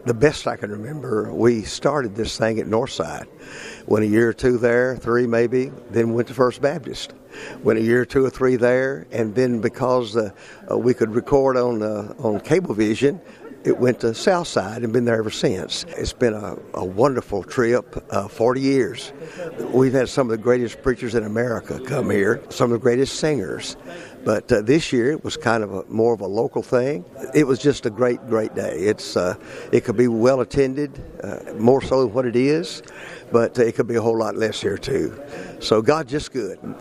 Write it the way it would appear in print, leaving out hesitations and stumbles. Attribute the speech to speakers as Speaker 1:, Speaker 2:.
Speaker 1: The best I can remember, we started this thing at Northside. Went a year or two there, 3 maybe, then went to First Baptist. Went a year or 2 or 3 there, and then because we could record on Cablevision, it went to Southside and been there ever since. It's been a wonderful trip, 40 years. We've had some of the greatest preachers in America come here, some of the greatest singers. But this year it was kind of more of a local thing. It was just a great day. It could be well attended, more so than what it is, but it could be a whole lot less here too. So God's just good.